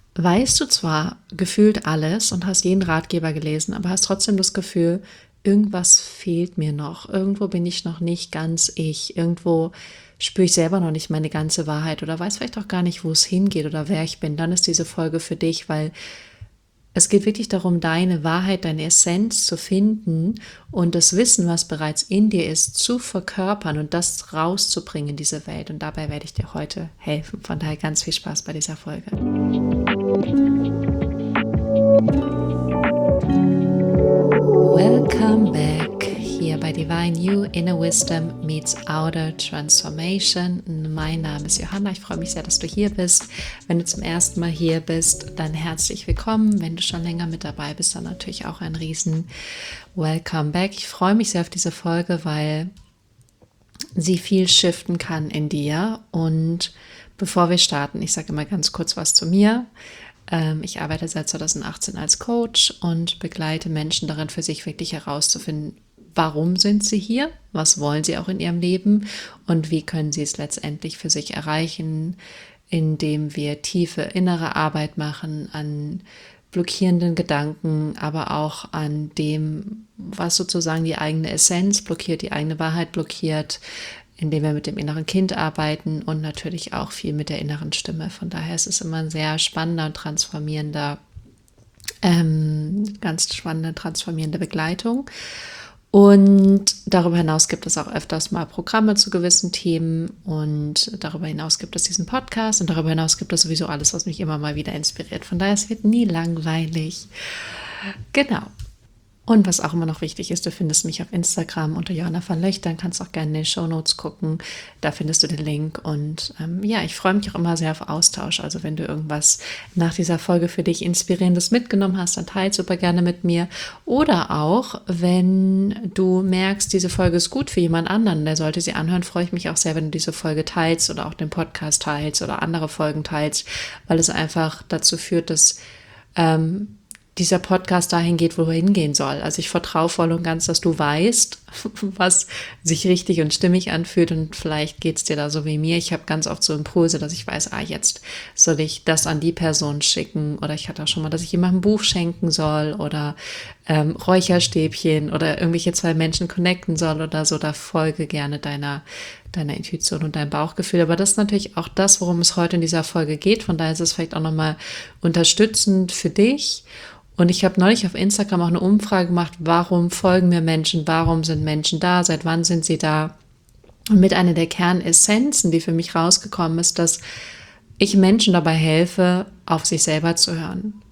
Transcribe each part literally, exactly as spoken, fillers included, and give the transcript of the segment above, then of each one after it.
weißt du zwar gefühlt alles und hast jeden Ratgeber gelesen, aber hast trotzdem das Gefühl, irgendwas fehlt mir noch. Irgendwo bin ich noch nicht ganz ich. Irgendwo spüre ich selber noch nicht meine ganze Wahrheit oder weiß vielleicht auch gar nicht, wo es hingeht oder wer ich bin. Dann ist diese Folge für dich, weil es geht wirklich darum, deine Wahrheit, deine Essenz zu finden und das Wissen, was bereits in dir ist, zu verkörpern und das rauszubringen in diese Welt. Und dabei werde ich dir heute helfen. Von daher ganz viel Spaß bei dieser Folge. Welcome back hier bei Divine You, Inner Wisdom meets Outer Transformation. Mein Name ist Johanna, ich freue mich sehr, dass du hier bist. Wenn du zum ersten Mal hier bist, dann herzlich willkommen. Wenn du schon länger mit dabei bist, dann natürlich auch ein riesen Welcome back. Ich freue mich sehr auf diese Folge, weil sie viel shiften kann in dir. Und bevor wir starten, ich sage immer ganz kurz was zu mir. Ich arbeite seit zweitausendachtzehn als Coach und begleite Menschen darin, für sich wirklich herauszufinden, warum sind sie hier, was wollen sie auch in ihrem Leben und wie können sie es letztendlich für sich erreichen, indem wir tiefe innere Arbeit machen an blockierenden Gedanken, aber auch an dem, was sozusagen die eigene Essenz blockiert, die eigene Wahrheit blockiert, indem wir mit dem inneren Kind arbeiten und natürlich auch viel mit der inneren Stimme. Von daher ist es immer ein sehr spannender und transformierender, ähm, ganz spannende, transformierende Begleitung. Und darüber hinaus gibt es auch öfters mal Programme zu gewissen Themen und darüber hinaus gibt es diesen Podcast und darüber hinaus gibt es sowieso alles, was mich immer mal wieder inspiriert. Von daher, es wird nie langweilig. Genau. Und was auch immer noch wichtig ist, du findest mich auf Instagram unter Johanna van Löchtern, kannst auch gerne in den Shownotes gucken, da findest du den Link und ähm, ja, ich freue mich auch immer sehr auf Austausch, also wenn du irgendwas nach dieser Folge für dich Inspirierendes mitgenommen hast, dann teile super gerne mit mir oder auch, wenn du merkst, diese Folge ist gut für jemand anderen, der sollte sie anhören, freue ich mich auch sehr, wenn du diese Folge teilst oder auch den Podcast teilst oder andere Folgen teilst, weil es einfach dazu führt, dass ähm, dieser Podcast dahin geht, wo er hingehen soll. Also ich vertraue voll und ganz, dass du weißt, was sich richtig und stimmig anfühlt und vielleicht geht es dir da so wie mir. Ich habe ganz oft so Impulse, dass ich weiß, ah, jetzt soll ich das an die Person schicken oder ich hatte auch schon mal, dass ich jemandem ein Buch schenken soll oder ähm, Räucherstäbchen oder irgendwelche zwei Menschen connecten soll oder so. Da folge gerne deiner deiner Intuition und deinem Bauchgefühl. Aber das ist natürlich auch das, worum es heute in dieser Folge geht. Von daher ist es vielleicht auch nochmal unterstützend für dich. Und ich habe neulich auf Instagram auch eine Umfrage gemacht, warum folgen mir Menschen, warum sind Menschen da, seit wann sind sie da? Und mit einer der Kernessenzen, die für mich rausgekommen ist, dass ich Menschen dabei helfe, auf sich selber zu hören.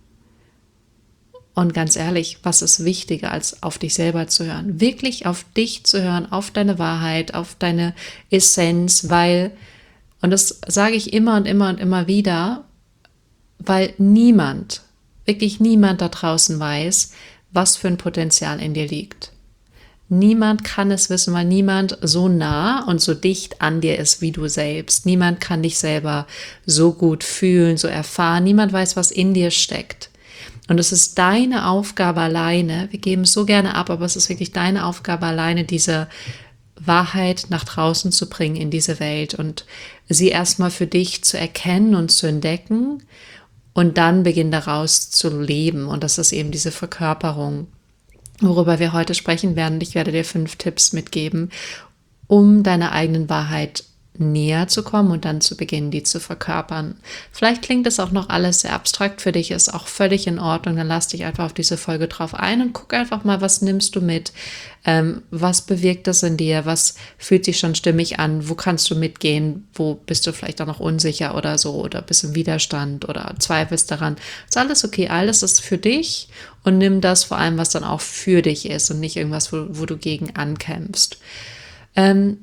Und ganz ehrlich, was ist wichtiger, als auf dich selber zu hören? Wirklich auf dich zu hören, auf deine Wahrheit, auf deine Essenz, weil, und das sage ich immer und immer und immer wieder, weil niemand, wirklich niemand da draußen weiß, was für ein Potenzial in dir liegt. Niemand kann es wissen, weil niemand so nah und so dicht an dir ist wie du selbst. Niemand kann dich selber so gut fühlen, so erfahren. Niemand weiß, was in dir steckt. Und es ist deine Aufgabe alleine, wir geben es so gerne ab, aber es ist wirklich deine Aufgabe alleine, diese Wahrheit nach draußen zu bringen in diese Welt und sie erstmal für dich zu erkennen und zu entdecken und dann beginnen daraus zu leben. Und das ist eben diese Verkörperung, worüber wir heute sprechen werden. Ich werde dir fünf Tipps mitgeben, um deiner eigenen Wahrheit näher zu kommen und dann zu beginnen, die zu verkörpern. Vielleicht klingt das auch noch alles sehr abstrakt für dich, ist auch völlig in Ordnung. Dann lass dich einfach auf diese Folge drauf ein und guck einfach mal, was nimmst du mit, ähm, was bewirkt das in dir, was fühlt sich schon stimmig an, wo kannst du mitgehen, wo bist du vielleicht auch noch unsicher oder so oder bist im Widerstand oder zweifelst daran. Ist alles okay, alles ist für dich und nimm das vor allem, was dann auch für dich ist und nicht irgendwas, wo, wo du gegen ankämpfst. Ähm,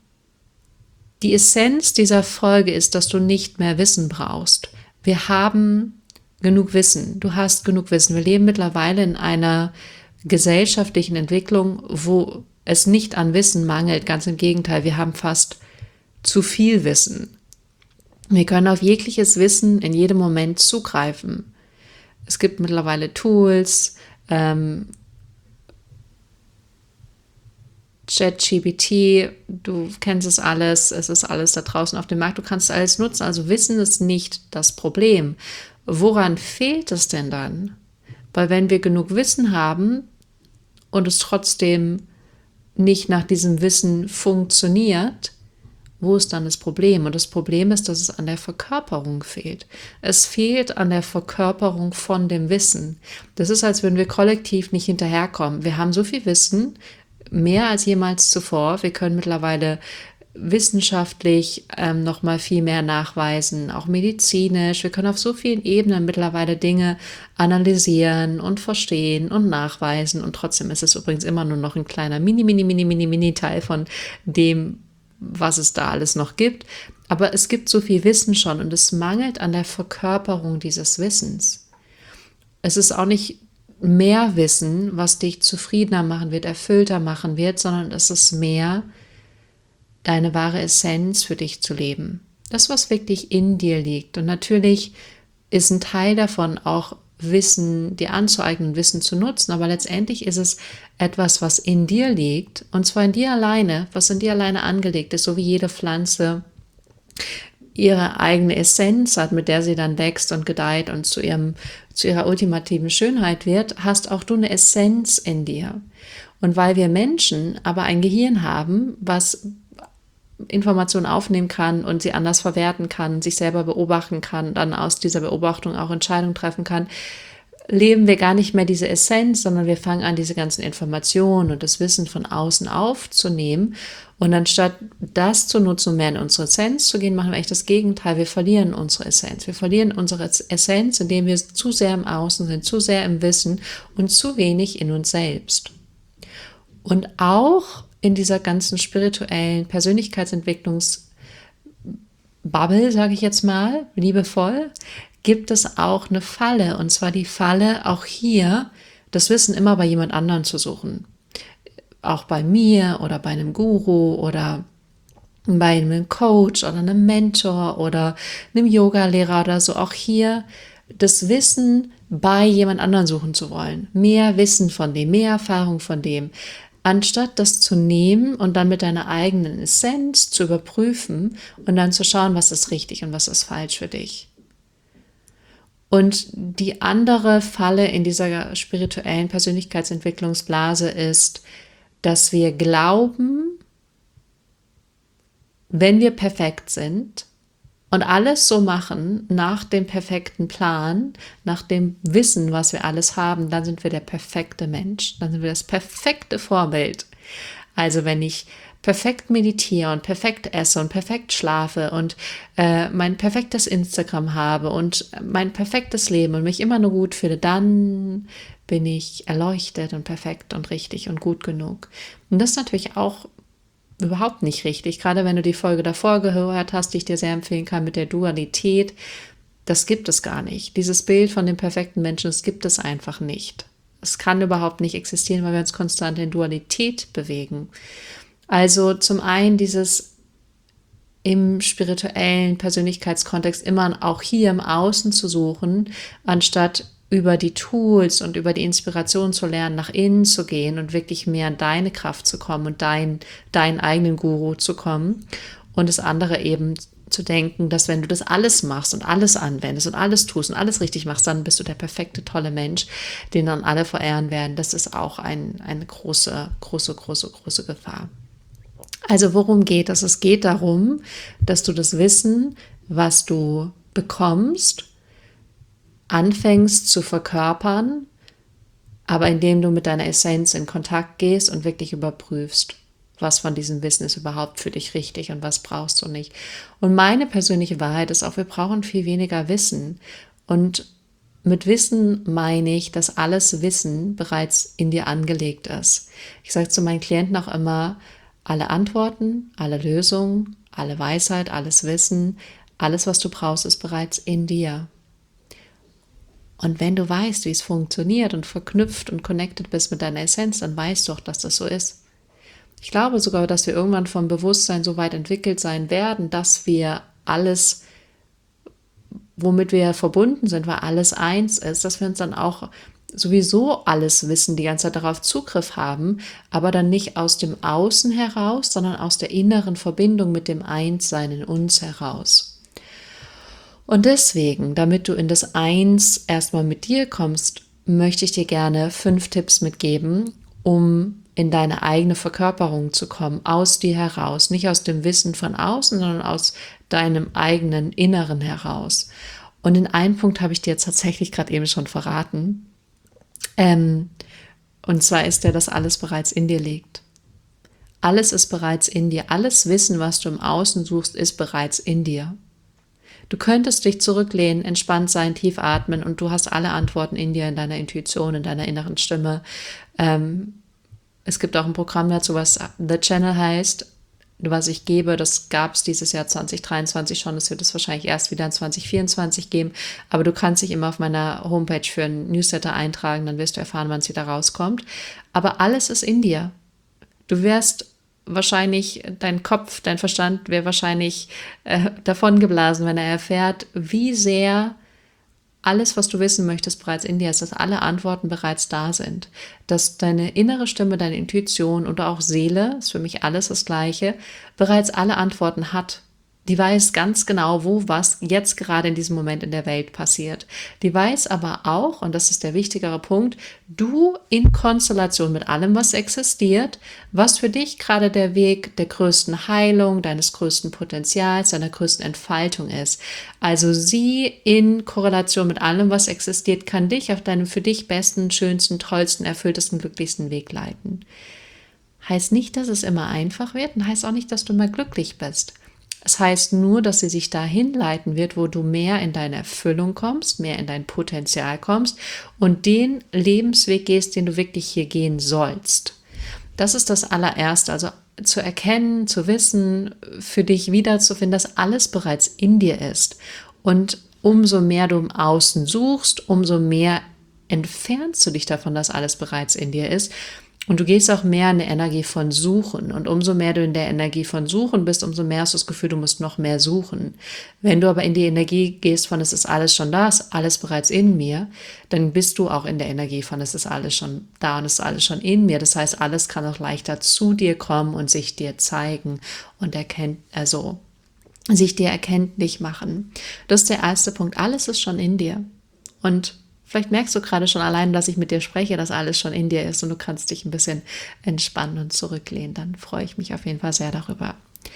Die Essenz dieser Folge ist, dass du nicht mehr Wissen brauchst. Wir haben genug Wissen. Du hast genug Wissen. Wir leben mittlerweile in einer gesellschaftlichen Entwicklung, wo es nicht an Wissen mangelt. Ganz im Gegenteil, wir haben fast zu viel Wissen. Wir können auf jegliches Wissen in jedem Moment zugreifen. Es gibt mittlerweile Tools, ähm, ChatGPT, du kennst es alles, es ist alles da draußen auf dem Markt, du kannst alles nutzen, also Wissen ist nicht das Problem. woran fehlt es denn dann? Weil wenn wir genug Wissen haben und es trotzdem nicht nach diesem Wissen funktioniert, wo ist dann das Problem? Und das Problem ist, dass es an der Verkörperung fehlt. Es fehlt an der Verkörperung von dem Wissen. Das ist, als würden wir kollektiv nicht hinterherkommen. Wir haben so viel Wissen, mehr als jemals zuvor. Wir können mittlerweile wissenschaftlich ähm, noch mal viel mehr nachweisen, auch medizinisch. Wir können auf so vielen Ebenen mittlerweile Dinge analysieren und verstehen und nachweisen. Und trotzdem ist es übrigens immer nur noch ein kleiner mini, mini, mini, mini, mini Teil von dem, was es da alles noch gibt. Aber es gibt so viel Wissen schon und es mangelt an der Verkörperung dieses Wissens. Es ist auch nicht mehr Wissen, was dich zufriedener machen wird, erfüllter machen wird, sondern es ist mehr deine wahre Essenz für dich zu leben. Das, was wirklich in dir liegt. Und natürlich ist ein Teil davon auch Wissen, dir anzueignen, Wissen zu nutzen, aber letztendlich ist es etwas, was in dir liegt, und zwar in dir alleine, was in dir alleine angelegt ist, so wie jede Pflanze ihre eigene Essenz hat, mit der sie dann wächst und gedeiht und zu ihrem, zu ihrer ultimativen Schönheit wird, hast auch du eine Essenz in dir. Und weil wir Menschen aber ein Gehirn haben, was Informationen aufnehmen kann und sie anders verwerten kann, sich selber beobachten kann, dann aus dieser Beobachtung auch Entscheidungen treffen kann, leben wir gar nicht mehr diese Essenz, sondern wir fangen an, diese ganzen Informationen und das Wissen von außen aufzunehmen. Und anstatt das zu nutzen, um mehr in unsere Essenz zu gehen, machen wir echt das Gegenteil. Wir verlieren unsere Essenz. Wir verlieren unsere Essenz, indem wir zu sehr im Außen sind, zu sehr im Wissen und zu wenig in uns selbst. Und auch in dieser ganzen spirituellen Persönlichkeitsentwicklungsbubble, sage ich jetzt mal, liebevoll, gibt es auch eine Falle. Und zwar die Falle, auch hier das Wissen immer bei jemand anderem zu suchen. Auch bei mir oder bei einem Guru oder bei einem Coach oder einem Mentor oder einem Yoga-Lehrer oder so. Auch hier das Wissen bei jemand anderem suchen zu wollen. Mehr Wissen von dem, mehr Erfahrung von dem. Anstatt das zu nehmen und dann mit deiner eigenen Essenz zu überprüfen und dann zu schauen, was ist richtig und was ist falsch für dich. Und die andere Falle in dieser spirituellen Persönlichkeitsentwicklungsblase ist, dass wir glauben, wenn wir perfekt sind und alles so machen nach dem perfekten Plan, nach dem Wissen, was wir alles haben, dann sind wir der perfekte Mensch, dann sind wir das perfekte Vorbild. Also wenn ich perfekt meditiere und perfekt esse und perfekt schlafe und äh, mein perfektes Instagram habe und mein perfektes Leben und mich immer nur gut fühle, dann bin ich erleuchtet und perfekt und richtig und gut genug. Und das ist natürlich auch überhaupt nicht richtig, gerade wenn du die Folge davor gehört hast, die ich dir sehr empfehlen kann mit der Dualität. Das gibt es gar nicht. Dieses Bild von dem perfekten Menschen, das gibt es einfach nicht. Es kann überhaupt nicht existieren, weil wir uns konstant in Dualität bewegen. Also zum einen dieses im spirituellen Persönlichkeitskontext immer auch hier im Außen zu suchen, anstatt über die Tools und über die Inspiration zu lernen, nach innen zu gehen und wirklich mehr in deine Kraft zu kommen und dein, deinen eigenen Guru zu kommen. Und das andere eben zu denken, dass wenn du das alles machst und alles anwendest und alles tust und alles richtig machst, dann bist du der perfekte, tolle Mensch, den dann alle verehren werden. Das ist auch ein, eine große, große, große, große Gefahr. Also worum geht es? Es geht darum, dass du das Wissen, was du bekommst, anfängst zu verkörpern, aber indem du mit deiner Essenz in Kontakt gehst und wirklich überprüfst, was von diesem Wissen ist überhaupt für dich richtig und was brauchst du nicht. Und meine persönliche Wahrheit ist auch, wir brauchen viel weniger Wissen. Und mit Wissen meine ich, dass alles Wissen bereits in dir angelegt ist. Ich sage zu meinen Klienten auch immer, alle Antworten, alle Lösungen, alle Weisheit, alles Wissen, alles, was du brauchst, ist bereits in dir. Und wenn du weißt, wie es funktioniert und verknüpft und connected bist mit deiner Essenz, dann weißt du auch, dass das so ist. Ich glaube sogar, dass wir irgendwann vom Bewusstsein so weit entwickelt sein werden, dass wir alles, womit wir verbunden sind, weil alles eins ist, dass wir uns dann auch sowieso alles wissen, die ganze Zeit darauf Zugriff haben, aber dann nicht aus dem Außen heraus, sondern aus der inneren Verbindung mit dem Einssein in uns heraus. Und deswegen, damit du in das Eins erstmal mit dir kommst, möchte ich dir gerne fünf Tipps mitgeben, um in deine eigene Verkörperung zu kommen, aus dir heraus, nicht aus dem Wissen von außen, sondern aus deinem eigenen Inneren heraus. Und in einem Punkt habe ich dir jetzt tatsächlich gerade eben schon verraten. Ähm, und zwar ist der, dass alles bereits in dir liegt. Alles ist bereits in dir. Alles Wissen, was du im Außen suchst, ist bereits in dir. Du könntest dich zurücklehnen, entspannt sein, tief atmen und du hast alle Antworten in dir, in deiner Intuition, in deiner inneren Stimme. Ähm, es gibt auch ein Programm dazu, was The Channel heißt, was ich gebe. Das gab es dieses Jahr zwanzig dreiundzwanzig schon. Das wird es wahrscheinlich erst wieder in zwanzig vierundzwanzig geben. Aber du kannst dich immer auf meiner Homepage für einen Newsletter eintragen, dann wirst du erfahren, wann es wieder rauskommt. Aber alles ist in dir. Du wirst wahrscheinlich, dein Kopf, dein Verstand wäre wahrscheinlich äh, davon geblasen, wenn er erfährt, wie sehr alles, was du wissen möchtest, bereits in dir ist, dass alle Antworten bereits da sind, dass deine innere Stimme, deine Intuition oder auch Seele, ist für mich alles das Gleiche, bereits alle Antworten hat. Die weiß ganz genau, wo was jetzt gerade in diesem Moment in der Welt passiert. Die weiß aber auch, und das ist der wichtigere Punkt, du in Konstellation mit allem, was existiert, was für dich gerade der Weg der größten Heilung, deines größten Potenzials, deiner größten Entfaltung ist. Also sie in Korrelation mit allem, was existiert, kann dich auf deinem für dich besten, schönsten, tollsten, erfülltesten, glücklichsten Weg leiten. Heißt nicht, dass es immer einfach wird und heißt auch nicht, dass du immer glücklich bist. Es heißt nur, dass sie sich dahin leiten wird, wo du mehr in deine Erfüllung kommst, mehr in dein Potenzial kommst und den Lebensweg gehst, den du wirklich hier gehen sollst. Das ist das allererste, also zu erkennen, zu wissen, für dich wiederzufinden, dass alles bereits in dir ist. Und umso mehr du im Außen suchst, umso mehr entfernst du dich davon, dass alles bereits in dir ist. Und du gehst auch mehr in der Energie von Suchen. Und umso mehr du in der Energie von Suchen bist, umso mehr hast du das Gefühl, du musst noch mehr suchen. Wenn du aber in die Energie gehst von, es ist alles schon da, es ist alles bereits in mir, dann bist du auch in der Energie von, es ist alles schon da und es ist alles schon in mir. Das heißt, alles kann auch leichter zu dir kommen und sich dir zeigen und erkennt, also sich dir erkenntlich machen. Das ist der erste Punkt. Alles ist schon in dir. Und vielleicht merkst du gerade schon allein, dass ich mit dir spreche, dass alles schon in dir ist und du kannst dich ein bisschen entspannen und zurücklehnen. Dann freue ich mich auf jeden Fall sehr darüber.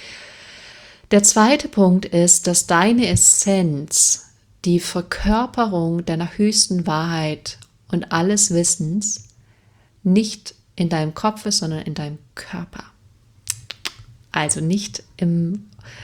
Der zweite Punkt ist, dass deine Essenz, die Verkörperung deiner höchsten Wahrheit und alles Wissens nicht in deinem Kopf ist, sondern in deinem Körper. Also nicht im,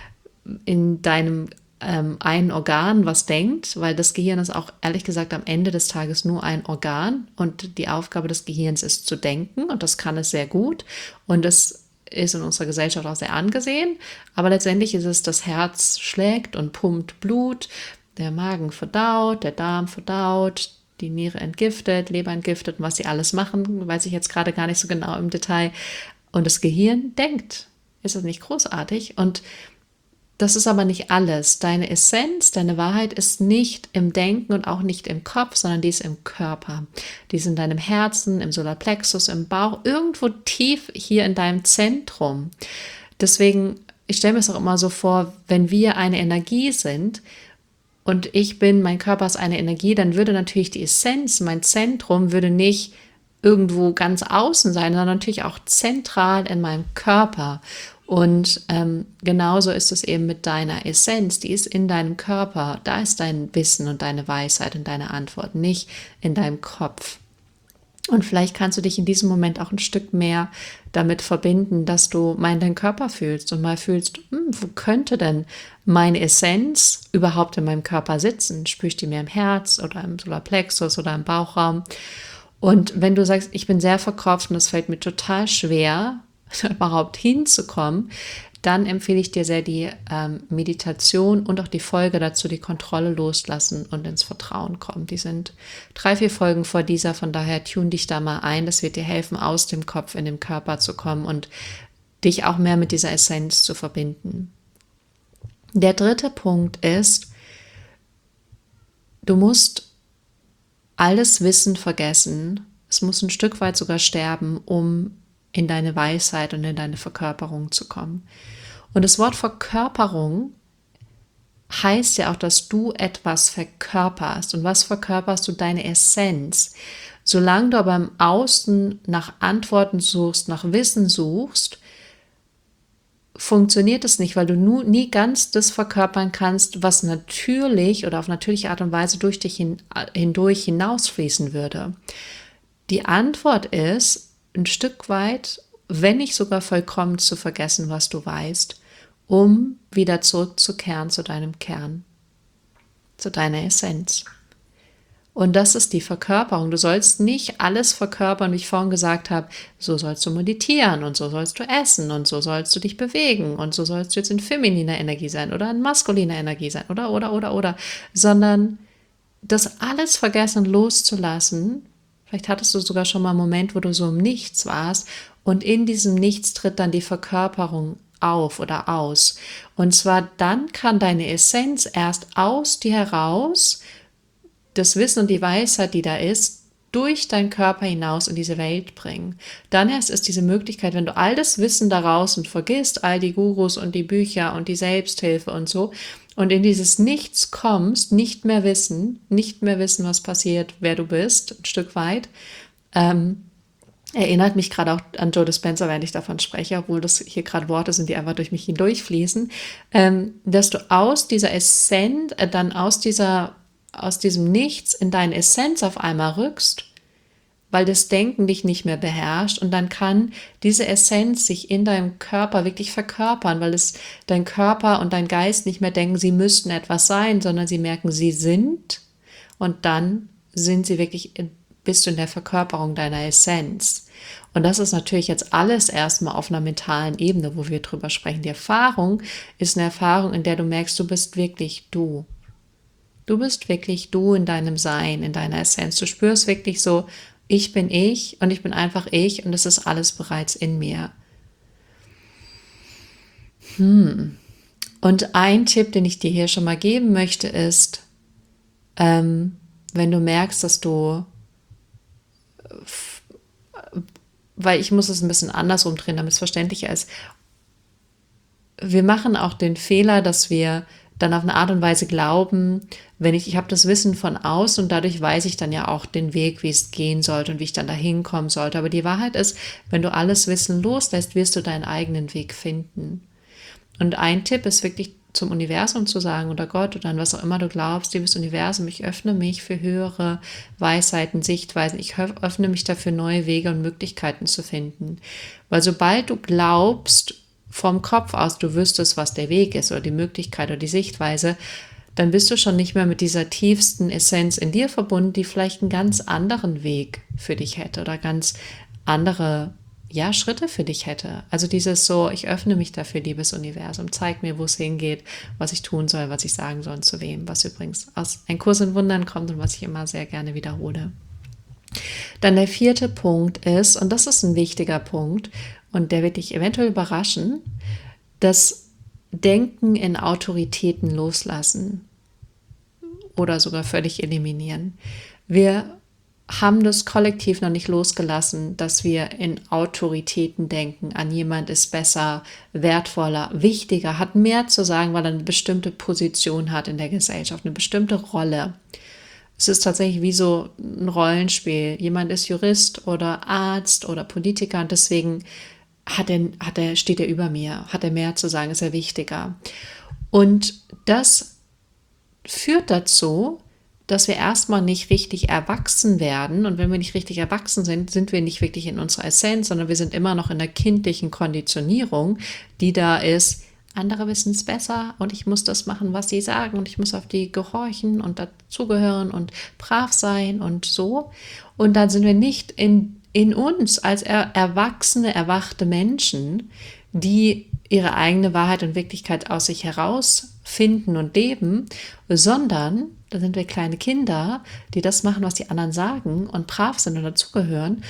in deinem ähm, ein Organ, was denkt, weil das Gehirn ist auch ehrlich gesagt am Ende des Tages nur ein Organ und die Aufgabe des Gehirns ist zu denken und das kann es sehr gut und das ist in unserer Gesellschaft auch sehr angesehen, aber letztendlich ist es, das Herz schlägt und pumpt Blut, der Magen verdaut, der Darm verdaut, die Niere entgiftet, Leber entgiftet und was sie alles machen, weiß ich jetzt gerade gar nicht so genau im Detail und das Gehirn denkt. Ist das nicht großartig? Und das ist aber nicht alles. Deine Essenz, deine Wahrheit ist nicht im Denken und auch nicht im Kopf, sondern die ist im Körper. Die ist in deinem Herzen, im Solarplexus, im Bauch, irgendwo tief hier in deinem Zentrum. Deswegen, ich stelle mir es auch immer so vor, wenn wir eine Energie sind und ich bin, mein Körper ist eine Energie, dann würde natürlich die Essenz, mein Zentrum, würde nicht irgendwo ganz außen sein, sondern natürlich auch zentral in meinem Körper. Und ähm, genauso ist es eben mit deiner Essenz, die ist in deinem Körper, da ist dein Wissen und deine Weisheit und deine Antwort, nicht in deinem Kopf. Und vielleicht kannst du dich in diesem Moment auch ein Stück mehr damit verbinden, dass du mal in deinen Körper fühlst und mal fühlst, hm, wo könnte denn meine Essenz überhaupt in meinem Körper sitzen? Spüre ich die mehr im Herz oder im Solarplexus oder im Bauchraum? Und wenn du sagst, ich bin sehr verkopft und es fällt mir total schwer, überhaupt hinzukommen, dann empfehle ich dir sehr die ähm, Meditation und auch die Folge dazu, die Kontrolle loslassen und ins Vertrauen kommen. Die sind drei, vier Folgen vor dieser, von daher tune dich da mal ein. Das wird dir helfen, aus dem Kopf in den Körper zu kommen und dich auch mehr mit dieser Essenz zu verbinden. Der dritte Punkt ist, du musst alles Wissen vergessen. Es muss ein Stück weit sogar sterben, um in deine Weisheit und in deine Verkörperung zu kommen. Und das Wort Verkörperung heißt ja auch, dass du etwas verkörperst. Und was verkörperst du? Deine Essenz. Solange du aber im Außen nach Antworten suchst, nach Wissen suchst, funktioniert es nicht, weil du nu, nie ganz das verkörpern kannst, was natürlich oder auf natürliche Art und Weise durch dich hin, hindurch hinausfließen würde. Die Antwort ist, ein Stück weit, wenn nicht sogar vollkommen zu vergessen, was du weißt, um wieder zurückzukehren zu deinem Kern, zu deiner Essenz. Und das ist die Verkörperung. Du sollst nicht alles verkörpern, wie ich vorhin gesagt habe, so sollst du meditieren und so sollst du essen und so sollst du dich bewegen und so sollst du jetzt in femininer Energie sein oder in maskuliner Energie sein oder, oder, oder, oder, sondern das alles vergessen loszulassen. Vielleicht hattest du sogar schon mal einen Moment, wo du so im Nichts warst und in diesem Nichts tritt dann die Verkörperung auf oder aus. Und zwar dann kann deine Essenz erst aus dir heraus das Wissen und die Weisheit, die da ist, durch deinen Körper hinaus in diese Welt bringen. Dann erst ist diese Möglichkeit, wenn du all das Wissen daraus und vergisst, all die Gurus und die Bücher und die Selbsthilfe und so, und in dieses Nichts kommst, nicht mehr wissen, nicht mehr wissen, was passiert, wer du bist, ein Stück weit, ähm, erinnert mich gerade auch an Joe Dispenza, wenn ich davon spreche, obwohl das hier gerade Worte sind, die einfach durch mich hindurchfließen, ähm, dass du aus dieser Essenz, äh, dann aus dieser aus diesem Nichts in deine Essenz auf einmal rückst, weil das Denken dich nicht mehr beherrscht und dann kann diese Essenz sich in deinem Körper wirklich verkörpern, weil es dein Körper und dein Geist nicht mehr denken, sie müssten etwas sein, sondern sie merken, sie sind und dann sind sie wirklich, bist du in der Verkörperung deiner Essenz. Und das ist natürlich jetzt alles erstmal auf einer mentalen Ebene, wo wir drüber sprechen. Die Erfahrung ist eine Erfahrung, in der du merkst, du bist wirklich du. Du bist wirklich du in deinem Sein, in deiner Essenz. Du spürst wirklich so, ich bin ich und ich bin einfach ich und es ist alles bereits in mir. Hm. Und ein Tipp, den ich dir hier schon mal geben möchte, ist, ähm, wenn du merkst, dass du, weil ich muss es ein bisschen andersrum drehen, damit es verständlicher ist. Wir machen auch den Fehler, dass wir dann auf eine Art und Weise glauben, wenn ich, ich habe das Wissen von außen und dadurch weiß ich dann ja auch den Weg, wie es gehen sollte und wie ich dann da hinkommen sollte. Aber die Wahrheit ist, wenn du alles Wissen loslässt, wirst du deinen eigenen Weg finden. Und ein Tipp ist wirklich zum Universum zu sagen oder Gott oder an was auch immer du glaubst, liebes Universum, ich öffne mich für höhere Weisheiten, Sichtweisen, ich öffne mich dafür, neue Wege und Möglichkeiten zu finden. Weil sobald du glaubst, vom Kopf aus, du wüsstest, was der Weg ist oder die Möglichkeit oder die Sichtweise, dann bist du schon nicht mehr mit dieser tiefsten Essenz in dir verbunden, die vielleicht einen ganz anderen Weg für dich hätte oder ganz andere ja, Schritte für dich hätte. Also dieses so, ich öffne mich dafür, liebes Universum, zeig mir, wo es hingeht, was ich tun soll, was ich sagen soll und zu wem, was übrigens aus Ein Kurs in Wundern kommt und was ich immer sehr gerne wiederhole. Dann der vierte Punkt ist, und das ist ein wichtiger Punkt, und der wird dich eventuell überraschen, das Denken in Autoritäten loslassen oder sogar völlig eliminieren. Wir haben das kollektiv noch nicht losgelassen, dass wir in Autoritäten denken, an jemand ist besser, wertvoller, wichtiger, hat mehr zu sagen, weil er eine bestimmte Position hat in der Gesellschaft, eine bestimmte Rolle. Es ist tatsächlich wie so ein Rollenspiel. Jemand ist Jurist oder Arzt oder Politiker und deswegen hat er, hat er, steht er über mir, hat er mehr zu sagen, ist er wichtiger. Und das führt dazu, dass wir erstmal nicht richtig erwachsen werden. Und wenn wir nicht richtig erwachsen sind, sind wir nicht wirklich in unserer Essenz, sondern wir sind immer noch in der kindlichen Konditionierung, die da ist, andere wissen es besser und ich muss das machen, was sie sagen und ich muss auf die gehorchen und dazugehören und brav sein und so. Und dann sind wir nicht in, in uns als er, erwachsene, erwachte Menschen, die ihre eigene Wahrheit und Wirklichkeit aus sich herausfinden und leben, sondern da sind wir kleine Kinder, die das machen, was die anderen sagen und brav sind und dazugehören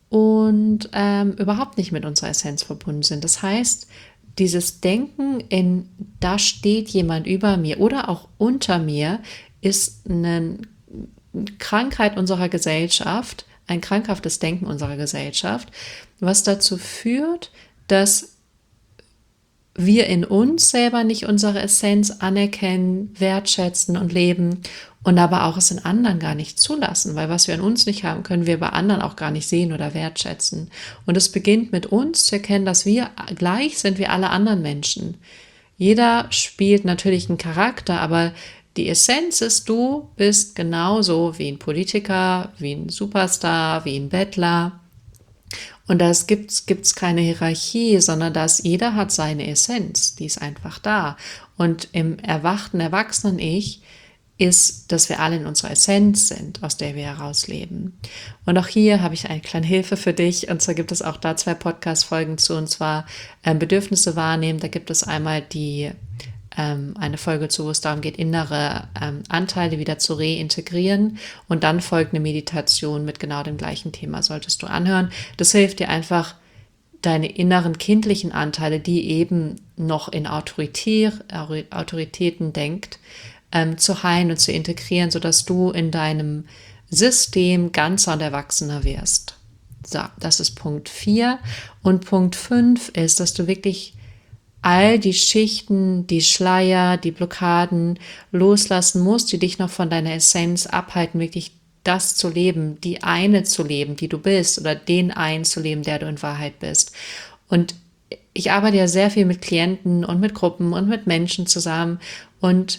und ähm, überhaupt nicht mit unserer Essenz verbunden sind. Das heißt, dieses Denken in, da steht jemand über mir oder auch unter mir, ist eine Krankheit unserer Gesellschaft, ein krankhaftes Denken unserer Gesellschaft, was dazu führt, dass wir in uns selber nicht unsere Essenz anerkennen, wertschätzen und leben und aber auch es in anderen gar nicht zulassen, weil was wir in uns nicht haben, können wir bei anderen auch gar nicht sehen oder wertschätzen. Und es beginnt mit uns zu erkennen, dass wir gleich sind wie alle anderen Menschen. Jeder spielt natürlich einen Charakter, aber die Essenz ist, du bist genauso wie ein Politiker, wie ein Superstar, wie ein Bettler. Und da gibt es keine Hierarchie, sondern dass jeder hat seine Essenz, die ist einfach da. Und im erwachten Erwachsenen-Ich ist, dass wir alle in unserer Essenz sind, aus der wir herausleben. Und auch hier habe ich eine kleine Hilfe für dich. Und zwar gibt es auch da zwei Podcast-Folgen zu, und zwar ähm, Bedürfnisse wahrnehmen. Da gibt es einmal die ähm, eine Folge zu, wo es darum geht, innere ähm, Anteile wieder zu reintegrieren. Und dann folgt eine Meditation mit genau dem gleichen Thema, solltest du anhören. Das hilft dir einfach, deine inneren kindlichen Anteile, die eben noch in Autoritär, Autoritäten denkt, ähm, zu heilen und zu integrieren, sodass du in deinem System ganzer und erwachsener wirst. So, das ist Punkt vier. Und Punkt fünf ist, dass du wirklich all die Schichten, die Schleier, die Blockaden loslassen musst, die dich noch von deiner Essenz abhalten, wirklich das zu leben, die eine zu leben, die du bist, oder den einen zu leben, der du in Wahrheit bist. Und ich arbeite ja sehr viel mit Klienten und mit Gruppen und mit Menschen zusammen, und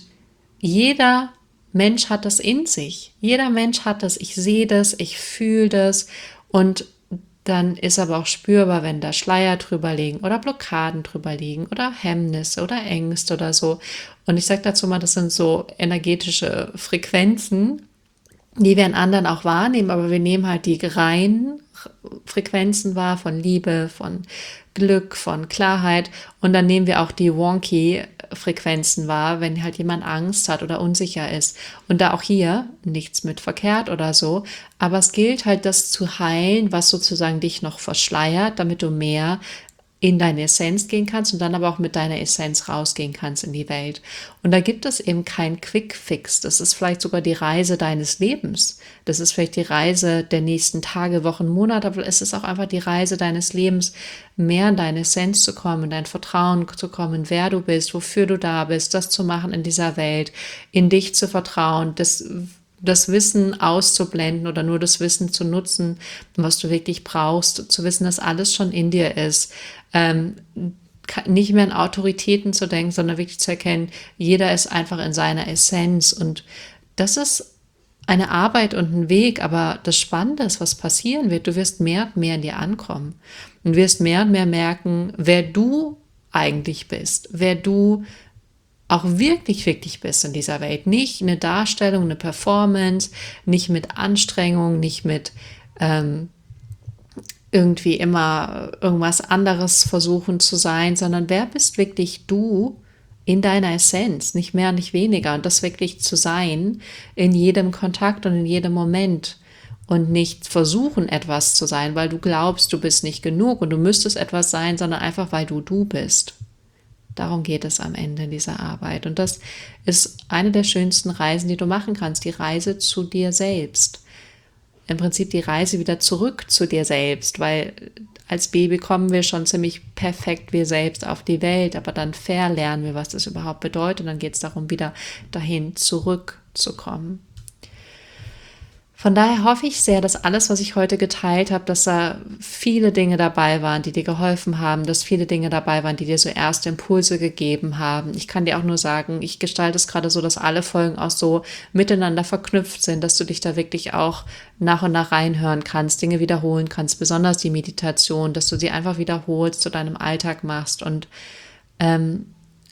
jeder Mensch hat das in sich. Jeder Mensch hat das. Ich sehe das, ich fühle das, und dann ist aber auch spürbar, wenn da Schleier drüber liegen oder Blockaden drüber liegen oder Hemmnisse oder Ängste oder so. Und ich sage dazu mal, das sind so energetische Frequenzen, die wir in anderen auch wahrnehmen, aber wir nehmen halt die reinen Frequenzen wahr von Liebe, von Glück, von Klarheit, und dann nehmen wir auch die wonky Frequenzen wahr, wenn halt jemand Angst hat oder unsicher ist. Und da auch hier nichts mit verkehrt oder so, aber es gilt halt, das zu heilen, was sozusagen dich noch verschleiert, damit du mehr in deine Essenz gehen kannst und dann aber auch mit deiner Essenz rausgehen kannst in die Welt. Und da gibt es eben kein Quick-Fix. Das ist vielleicht sogar die Reise deines Lebens. Das ist vielleicht die Reise der nächsten Tage, Wochen, Monate, aber es ist auch einfach die Reise deines Lebens, mehr in deine Essenz zu kommen, in dein Vertrauen zu kommen, wer du bist, wofür du da bist, das zu machen in dieser Welt, in dich zu vertrauen, das das Wissen auszublenden oder nur das Wissen zu nutzen, was du wirklich brauchst, zu wissen, dass alles schon in dir ist, ähm, nicht mehr an Autoritäten zu denken, sondern wirklich zu erkennen, jeder ist einfach in seiner Essenz, und das ist eine Arbeit und ein Weg, aber das Spannende ist, was passieren wird, du wirst mehr und mehr in dir ankommen und wirst mehr und mehr merken, wer du eigentlich bist, wer du auch wirklich, wirklich bist in dieser Welt. Nicht eine Darstellung, eine Performance, nicht mit Anstrengung, nicht mit ähm, irgendwie immer irgendwas anderes versuchen zu sein, sondern wer bist wirklich du in deiner Essenz, nicht mehr, nicht weniger, und das wirklich zu sein in jedem Kontakt und in jedem Moment und nicht versuchen, etwas zu sein, weil du glaubst, du bist nicht genug und du müsstest etwas sein, sondern einfach, weil du du bist. Darum geht es am Ende dieser Arbeit. Und das ist eine der schönsten Reisen, die du machen kannst, die Reise zu dir selbst. Im Prinzip die Reise wieder zurück zu dir selbst, weil als Baby kommen wir schon ziemlich perfekt wir selbst auf die Welt, aber dann verlernen wir, was das überhaupt bedeutet, und dann geht es darum, wieder dahin zurückzukommen. Von daher hoffe ich sehr, dass alles, was ich heute geteilt habe, dass da viele Dinge dabei waren, die dir geholfen haben, dass viele Dinge dabei waren, die dir so erste Impulse gegeben haben. Ich kann dir auch nur sagen, ich gestalte es gerade so, dass alle Folgen auch so miteinander verknüpft sind, dass du dich da wirklich auch nach und nach reinhören kannst, Dinge wiederholen kannst, besonders die Meditation, dass du sie einfach wiederholst, zu deinem Alltag machst. Und ähm,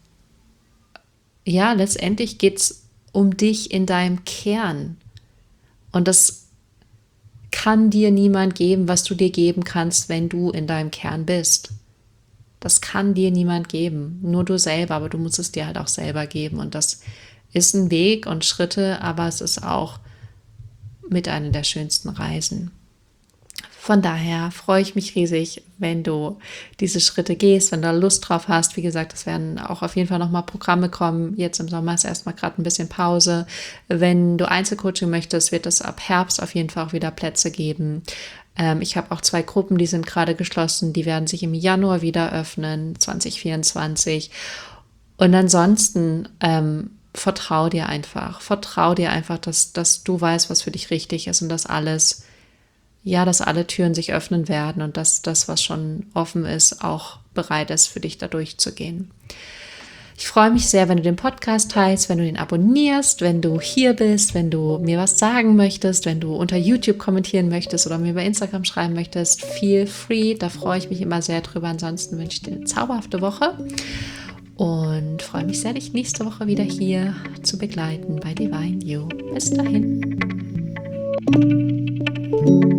ja, letztendlich geht es um dich in deinem Kern. Und das kann dir niemand geben, was du dir geben kannst, wenn du in deinem Kern bist. Das kann dir niemand geben, nur du selber, aber du musst es dir halt auch selber geben. Und das ist ein Weg und Schritte, aber es ist auch mit einer der schönsten Reisen. Von daher freue ich mich riesig, wenn du diese Schritte gehst, wenn du Lust drauf hast. Wie gesagt, es werden auch auf jeden Fall nochmal Programme kommen. Jetzt im Sommer ist erstmal gerade ein bisschen Pause. Wenn du Einzelcoaching möchtest, wird es ab Herbst auf jeden Fall auch wieder Plätze geben. Ähm, ich habe auch zwei Gruppen, die sind gerade geschlossen, die werden sich im Januar wieder öffnen, zwanzig vierundzwanzig. Und ansonsten ähm, vertrau dir einfach, vertrau dir einfach, dass, dass du weißt, was für dich richtig ist und dass alles, ja, dass alle Türen sich öffnen werden und dass das, was schon offen ist, auch bereit ist, für dich da durchzugehen. Ich freue mich sehr, wenn du den Podcast teilst, wenn du ihn abonnierst, wenn du hier bist, wenn du mir was sagen möchtest, wenn du unter YouTube kommentieren möchtest oder mir bei Instagram schreiben möchtest. Feel free, da freue ich mich immer sehr drüber. Ansonsten wünsche ich dir eine zauberhafte Woche und freue mich sehr, dich nächste Woche wieder hier zu begleiten bei Divine You. Bis dahin.